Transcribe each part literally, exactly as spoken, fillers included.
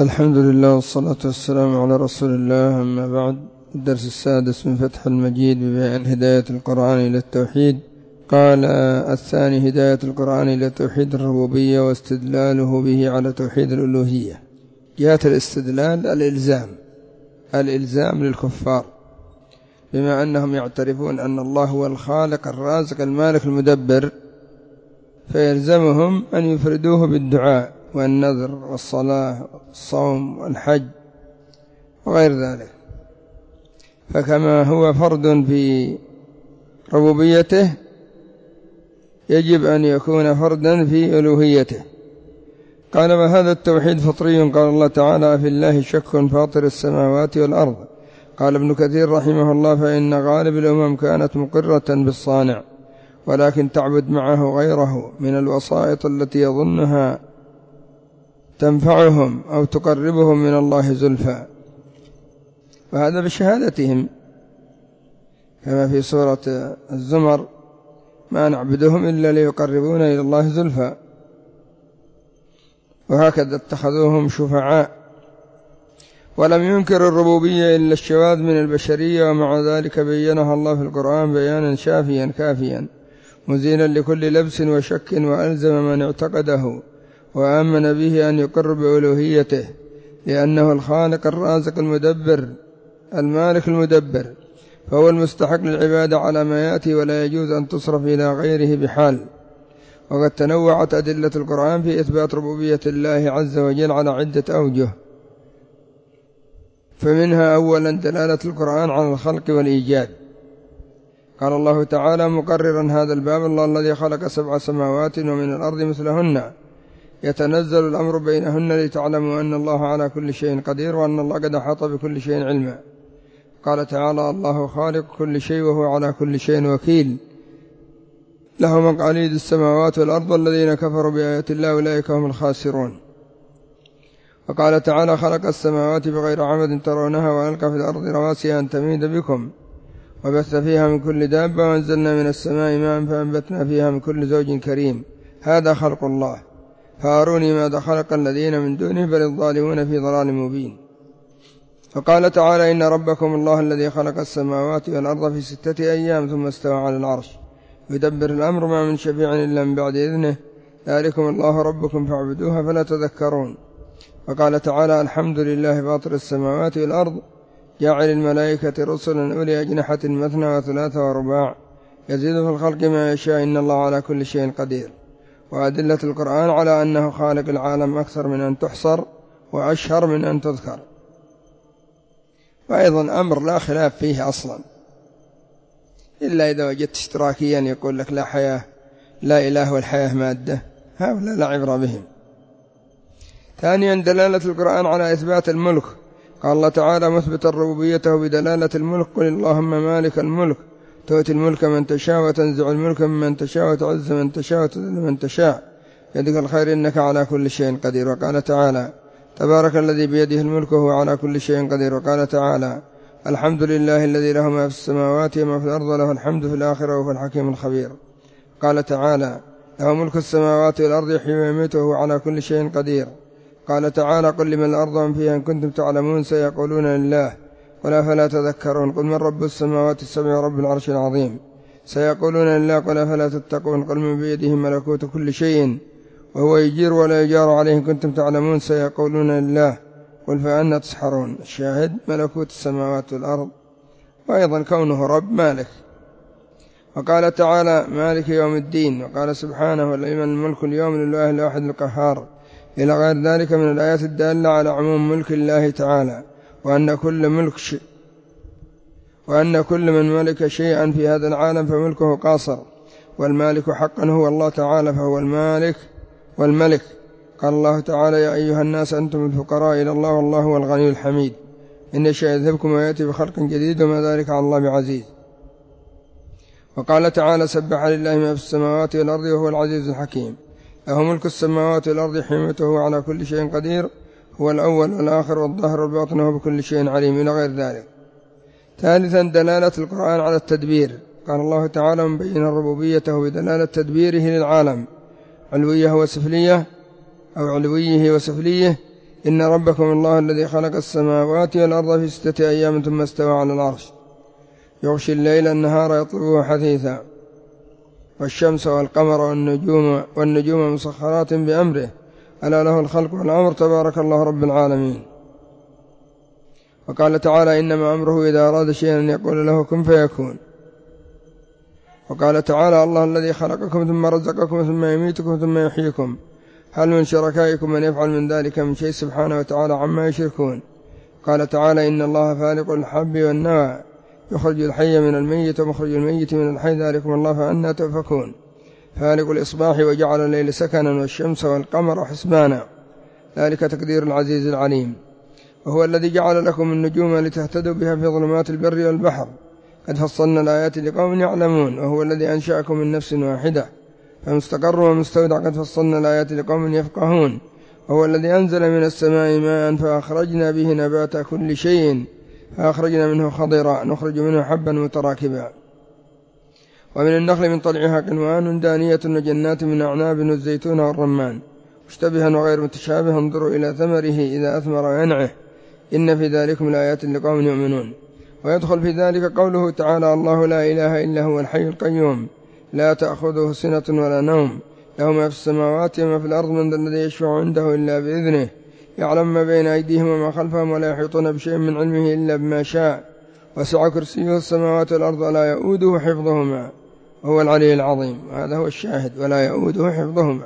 الحمد لله والصلاة والسلام على رسول الله. أما بعد، الدرس السادس من فتح المجيد ببيان هداية القرآن إلى التوحيد. قال الثاني: هداية القرآن إلى توحيد الربوبية واستدلاله به على توحيد الألوهية. جاءة الاستدلال الإلزام الإلزام للكفار بما أنهم يعترفون أن الله هو الخالق الرازق المالك المدبر، فيلزمهم أن يفردوه بالدعاء والنذر والصلاة والصوم والحج وغير ذلك. فكما هو فرد في ربوبيته، يجب أن يكون فردا في ألوهيته. قال: وهذا التوحيد فطري. قال الله تعالى: في الله شك فاطر السماوات والأرض. قال ابن كثير رحمه الله: فإن غالب الأمم كانت مقرة بالصانع، ولكن تعبد معه غيره من الوسائط التي يظنها تنفعهم أو تقربهم من الله زلفى، وهذا بشهادتهم، كما في سورة الزمر: ما نعبدهم إلا ليقربونا إلى الله زلفى. وهكذا اتخذوهم شفعاء. ولم ينكر الربوبية إلا الشواذ من البشرية، ومع ذلك بينها الله في القرآن بيانا شافيا كافيا مزيلا لكل لبس وشك، وألزم من اعتقده وآمن به أن يقر بألوهيته، لأنه الخالق الرازق المدبر المالك المدبر، فهو المستحق للعبادة على ما يأتي، ولا يجوز أن تصرف إلى غيره بحال. وقد تنوعت أدلة القرآن في إثبات ربوبية الله عز وجل على عدة أوجه، فمنها أولا دلالة القرآن على الخلق والإيجاد. قال الله تعالى مقررا هذا الباب: الله الذي خلق سبع سماوات ومن الأرض مثلهن يتنزل الأمر بينهن لتعلموا أن الله على كل شيء قدير، وأن الله قد أحاط بكل شيء علما. قال تعالى: الله خالق كل شيء وهو على كل شيء وكيل، له مقاليد السماوات والأرض، والذين كفروا بآيات الله أولئك هم الخاسرون. وقال تعالى: خلق السماوات بغير عمد ترونها، وألقى في الأرض رواسي أن تميد بكم، وبث فيها من كل دابة، وأنزلنا من السماء ماء فأنبتنا فيها من كل زوج كريم. هذا خلق الله، فأروني ماذا خلق الذين من دونه، بل الظالمون في ضلال مبين. وقال تعالى: إن ربكم الله الذي خلق السماوات والأرض في ستة أيام ثم استوى على العرش يدبر الأمر، ما من شفيع إلا من بعد إذنه، ذلكم الله ربكم فاعبدوها فلا تذكرون. وقال تعالى: الحمد لله فاطر السماوات والأرض، جاعل الملائكة رسلا أولي أجنحة مثنى وثلاث ورباع، يزيد في الخلق ما يشاء، إن الله على كل شيء قدير. وأدلة القرآن على أنه خالق العالم أكثر من أن تحصر، وأشهر من أن تذكر. وأيضا أمر لا خلاف فيه أصلا، إلا إذا وجدت اشتراكيا يقول لك لا حياة، لا إله والحياة مادة، هؤلاء لا عبرة بهم. ثانيا دلالة القرآن على إثبات الملك. قال الله تعالى مثبتا ربوبيته بدلالة الملك: قل اللهم مالك الملك تؤتي الملك من تشاء، وتنزع الملك ممن تشاء، وتعز من تشاء، وتذل من تشاء، يدك الخير إنك على كل شيء قدير. وقال تعالى: تبارك الذي بيده الملك وهو على كل شيء قدير. وقال تعالى: الحمد لله الذي له ما في السماوات وما في الأرض، له الحمد في الآخرة وهو الحكيم الخبير. قال تعالى: له ملك السماوات والأرض يحيي ويميت وهو على كل شيء قدير. قال تعالى: قل لمن الأرض ومن فيها إن كنتم تعلمون، سيقولون لله، قل أفلا تذكرون. قل من رب السماوات السبع ورب العرش العظيم، سيقولون لله، قل أفلا تتقون. قل من بيده ملكوت كل شيء وهو يجير ولا يجار عليه إن كنتم تعلمون، سيقولون لله، قل فأنا تسحرون. الشاهد ملكوت السماوات والأرض، وأيضا كونه رب مالك. وقال تعالى: مالك يوم الدين. وقال سبحانه: لمن الملك اليوم لله الواحد القهار، إلى غير ذلك من الآيات الدالة على عموم ملك الله تعالى، وأن كل ملك ش... وأن كل من ملك شيئا في هذا العالم فملكه قاصر، والمالك حقا هو الله تعالى، فهو المالك والملك. قال الله تعالى: يا أيها الناس أنتم الفقراء إلى الله والله هو الغني الحميد، إن يشاء يذهبكم ويأتي بخلق جديد، وما ذلك على الله بعزيز. وقال تعالى: سبح لله ما في السماوات والأرض وهو العزيز الحكيم، له ملك السماوات والأرض حميته وهو على كل شيء قدير، هو الأول والآخر والظاهر والباطن وهو بكل شيء عليم، إلى غير ذلك. ثالثا دلالة القرآن على التدبير. قال الله تعالى مبينا ربوبيته بدلالة تدبيره للعالم، علويه وسفليه أو علويه وسفليه، إن ربكم الله الذي خلق السماوات والأرض في ستة أيام ثم استوى على العرش يغشي الليل النهار يطلبه حثيثا والشمس والقمر والنجوم, والنجوم مسخرات بأمره ألا له الخلق والأمر تبارك الله رب العالمين. وقال تعالى إنما أمره إذا أراد شيئا أن يقول له كن فيكون. وقال تعالى الله الذي خلقكم ثم رزقكم ثم يميتكم ثم يحييكم هل من شركائكم من يفعل من ذلك من شيء سبحانه وتعالى عما يشركون. قال تعالى إن الله فالق الحب والنوى يخرج الحي من الميت ومخرج الميت من الحي ذلكم الله فأنى تؤفكون. فالق الإصباح وجعل الليل سكنا والشمس والقمر حسبانا ذلك تقدير العزيز العليم. وهو الذي جعل لكم النجوم لتهتدوا بها في ظلمات البر والبحر قد فصلنا الآيات لقوم يعلمون. وهو الذي أنشأكم من نفس واحدة فمستقر ومستودع قد فصلنا الآيات لقوم يفقهون. وهو الذي أنزل من السماء ماء فأخرجنا به نبات كل شيء فأخرجنا منه خضرا نخرج منه حبا متراكبا. ومن النخل من طلعها قنوان دانية وجنات من أعناب والزيتون والرمان مشتبها وغير متشابه انظروا إلى ثمره إذا أثمر وينعه إن في ذلكم الآيات لقوم يؤمنون. ويدخل في ذلك قوله تعالى الله لا إله إلا هو الحي القيوم لا تأخذه سنة ولا نوم له ما في السماوات وما في الأرض من ذا الذي يشفع عنده إلا بإذنه يعلم ما بين أيديهم وما خلفهم ولا يحيطون بشيء من علمه إلا بما شاء وسع كرسيه السماوات والأرض ولا يؤوده حفظهما وهو العلي العظيم. هذا هو الشاهد ولا يؤوده حفظهما.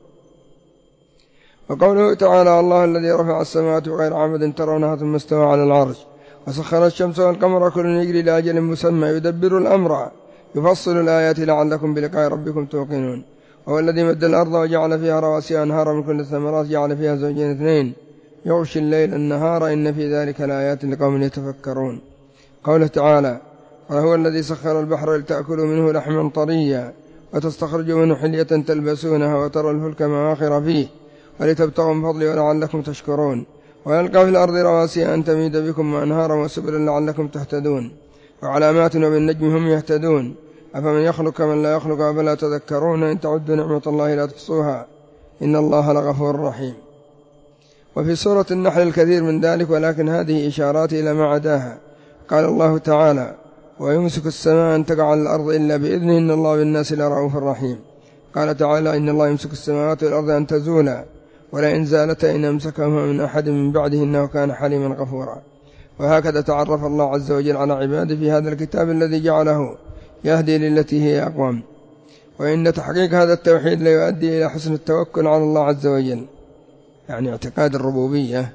وقوله تعالى الله الذي رفع السماوات بغير عمد ترونها ثم استوى على العرش وسخر الشمس والقمر كل يجري لأجل مسمى يدبر الأمر يفصل الآيات لعلكم بلقاء ربكم توقنون. وهو الذي مد الأرض وجعل فيها رواسي أنهارا من كل الثمرات جعل فيها زوجين اثنين يغشي الليل النهار إن في ذلك لآيات لقوم يتفكرون. قوله تعالى وهو الذي سخر البحر لتأكلوا منه لحما طريا وتستخرجوا منه حلية تلبسونها وترى الفلك مواخر فيه ولتبتغوا من فضله ولعلكم تشكرون. ويلقى في الأرض رواسي أن تميد بكم وأنهارا وسبلا لعلكم تهتدون وعلامات وبالنجم هم يهتدون أفمن يخلق كمن لا يخلق أفلا تذكرون إن تعدوا نعمة الله لا تحصوها إن الله لغفور رحيم. وفي سورة النحل الكثير من ذلك ولكن هذه إشارات إلى ما عداها. قال الله تعالى ويمسك السماء أن تقع على الأرض إلا بإذنه إن الله بالناس لرؤوف رحيم. قال تعالى إن الله يمسك السماوات والأرض أن تزولا ولئن زالتا إن أمسكهما من أحد من بعده إنه كان حليما غفورا. وهكذا تعرف الله عز وجل على عباده في هذا الكتاب الذي جعله يهدي للتي هي أقوم. وإن تحقيق هذا التوحيد لا يؤدي إلى حسن التوكل على الله عز وجل يعني اعتقاد الربوبية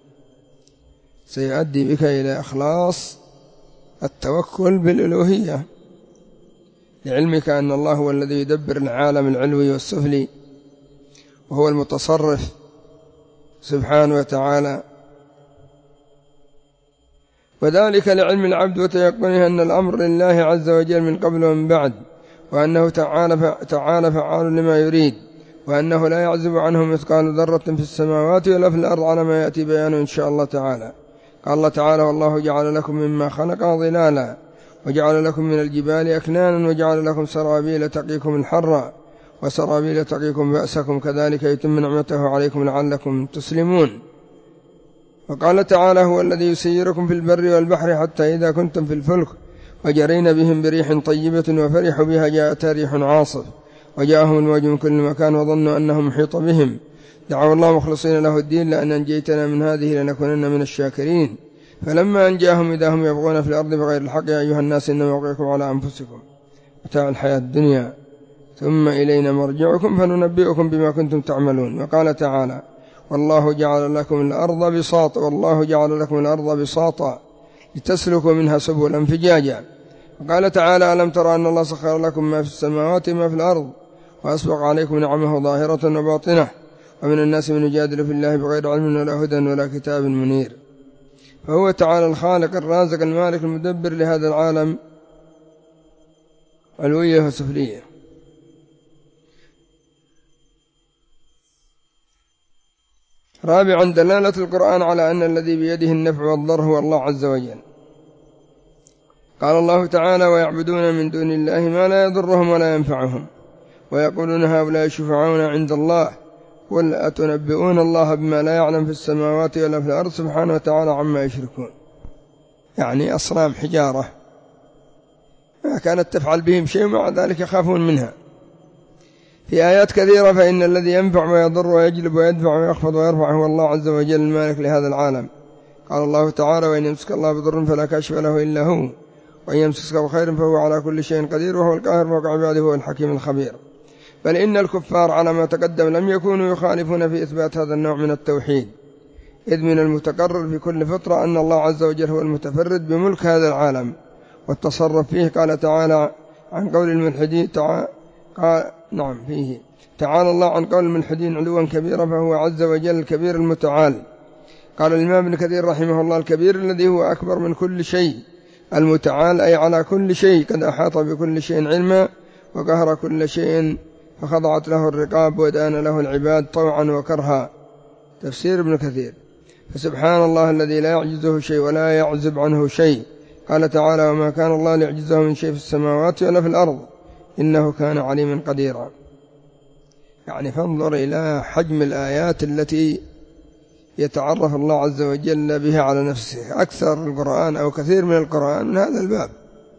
سيؤدي بك إلى إخلاص التوكل بالألوهية لعلمك أن الله هو الذي يدبر العالم العلوي والسفلي وهو المتصرف سبحانه وتعالى. وذلك لعلم العبد وتيقنه أن الأمر لله عز وجل من قبل ومن بعد وأنه تعالى فعال لما يريد وأنه لا يعزب عنه مثقال ذرة في السماوات ولا في الأرض على ما يأتي بيانه إن شاء الله تعالى. قال الله تعالى والله جعل لكم مما خلق ظلالا وجعل لكم من الجبال أكنانا وجعل لكم سرابيل تقيكم الحر وسرابيل تقيكم بأسكم كذلك يتم نعمته عليكم لعلكم تسلمون. وقال تعالى هو الذي يسيركم في البر والبحر حتى إذا كنتم في الفلك وجرين بهم بريح طيبة وفرحوا بها جاءتها ريح عاصف وجاءهم الموج من كل مكان وظنوا أنهم محيط بهم دعوا الله مخلصين له الدين لأن أنجيتنا من هذه لنكونن من الشاكرين. فلما أنجاهم إذا هم يبغون في الأرض بغير الحق يا أيها الناس إنما وقعكم على أنفسكم متاع الحياة الدنيا ثم إلينا مرجعكم فننبئكم بما كنتم تعملون. وقال تعالى والله جعل لكم الأرض بساطا والله جعل لكم الأرض بساطا لتسلكوا منها سبلا فجاجا. وقال تعالى ألم ترى أن الله سخر لكم ما في السماوات وما في الأرض وأسبق عليكم نعمه ظاهرة وباطنة ومن الناس من يجادل في الله بغير علم ولا هدى ولا كتاب منير. فهو تعالى الخالق الرازق المالك المدبر لهذا العالم علوية وسفلية. رابعا دلالة القرآن على أن الذي بيده النفع والضر هو الله عز وجل. قال الله تعالى ويعبدون من دون الله ما لا يضرهم ولا ينفعهم ويقولون هؤلاء شفعاؤنا عند الله قل أتنبئون الله بما لا يعلم في السماوات ولا في الأرض سبحانه وتعالى عما يشركون. يعني أصنام حجارة ما كانت تفعل بهم شيء ومع ذلك يخافون منها. في آيات كثيرة فإن الذي ينفع ويضر ويجلب ويدفع ويخفض ويرفع هو الله عز وجل المالك لهذا العالم. قال الله تعالى وإن يمسك الله بضر فلا كاشف له إلا هو وإن يمسك بخير فهو على كل شيء قدير وهو القاهر فوق عباده هو الحكيم الخبير. بل إن الكفار على ما تقدم لم يكونوا يخالفون في إثبات هذا النوع من التوحيد، إذ من المتقرر في كل فطرة أن الله عز وجل هو المتفرد بملك هذا العالم والتصرف فيه. قال تعالى عن قول الملحدين تعالى قال نعم فيه تعالى الله عن قول الملحدين علوا كبيرا فهو عز وجل الكبير المتعال. قال الإمام ابن كثير رحمه الله الكبير الذي هو أكبر من كل شيء، المتعال أي على كل شيء، قد أحاط بكل شيء علما وقهر كل شيء فخضعت له الرقاب ودان له العباد طوعا وكرها. تفسير ابن كثير. فسبحان الله الذي لا يعجزه شيء ولا يعزب عنه شيء. قال تعالى وما كان الله ليعجزه من شيء في السماوات ولا في الأرض إنه كان عليما قديرا. يعني فانظر إلى حجم الآيات التي يتعرف الله عز وجل بها على نفسه. أكثر القرآن أو كثير من القرآن من هذا الباب،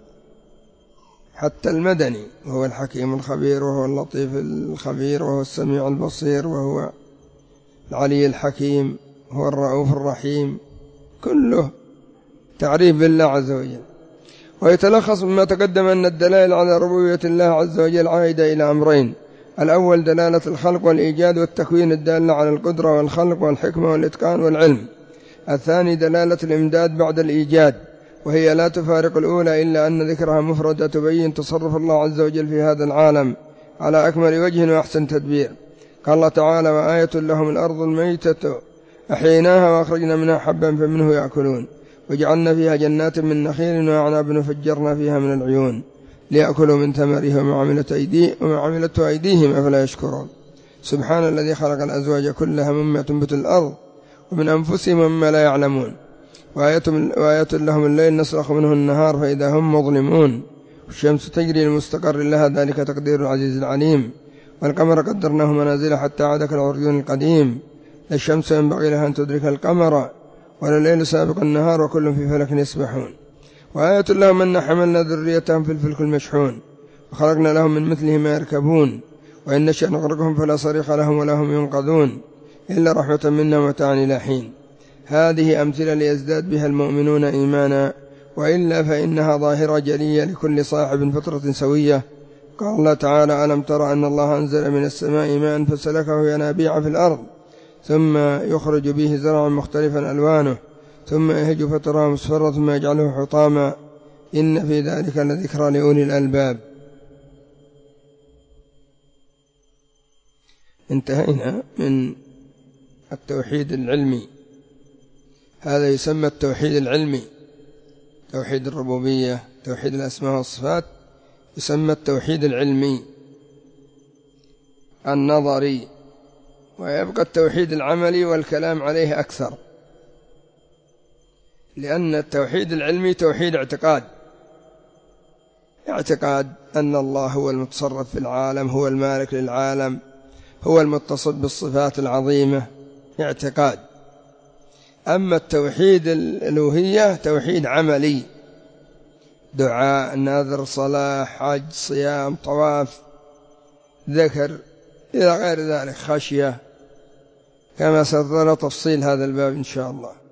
حتى المدني وهو الحكيم الخبير وهو اللطيف الخبير وهو السميع البصير وهو العلي الحكيم هو الرؤوف الرحيم، كله تعريف بالله عز وجل. ويتلخص مما تقدم أن الدلائل على ربوبية الله عز وجل عائدة إلى أمرين: الأول دلالة الخلق والإيجاد والتكوين الدالة على القدرة والخلق والحكمة والإتقان والعلم. الثاني دلالة الإمداد بعد الإيجاد، وهي لا تفارق الأولى إلا أن ذكرها مفردة تبين تصرف الله عز وجل في هذا العالم على أكمل وجه وأحسن تدبير. قال الله تعالى وآية لهم الأرض الميتة أحييناها وأخرجنا منها حبا فمنه يأكلون وجعلنا فيها جنات من نخيل وأعناب فجرنا فيها من العيون ليأكلوا من ثمره وما عملت أيدي وما عملته أيديهم أفلا يشكرون. سبحان الذي خلق الأزواج كلها مما تنبت الأرض ومن أنفسهم ومما لا يعلمون. وآية لهم الليل نسلخ منه النهار فإذا هم مظلمون والشمس تجري لمستقر لها ذلك تقدير العزيز العليم. والقمر قدرناه منازل حتى عاد كالعرجون القديم. لا الشمس ينبغي لها أن تدرك القمر ولا الليل سابق النهار وكل في فلك يسبحون. وآية لهم أن حملنا ذريتهم في الفلك المشحون وخلقنا لهم من مثله ما يركبون وإن نشأ نغرقهم فلا صريخ لهم ولا هم ينقذون إلا رحمة منا ومتاعا إلى حين. هذه أمثلة ليزداد بها المؤمنون إيمانا، وإلا فإنها ظاهرة جلية لكل صاحب فطرة سوية. قال الله تعالى ألم تر أن الله أنزل من السماء ماء فسلكه ينابيع في الأرض ثم يخرج به زرعا مختلفا ألوانه ثم يهج فتراه مصفرا ثم يجعله حطاما إن في ذلك لذكرى لأولي الألباب. انتهينا من التوحيد العلمي. هذا يسمى التوحيد العلمي، توحيد الربوبية، توحيد الأسماء والصفات، يسمى التوحيد العلمي النظري. ويبقى التوحيد العملي والكلام عليه أكثر، لأن التوحيد العلمي توحيد اعتقاد، اعتقاد أن الله هو المتصرف في العالم، هو المالك للعالم، هو المتصف بالصفات العظيمة، اعتقاد. أما التوحيد الألوهية توحيد عملي، دعاء، نذر، صلاة، حج، صيام، طواف، ذكر إلى غير ذلك، خشية، كما سيتطرق تفصيل هذا الباب إن شاء الله.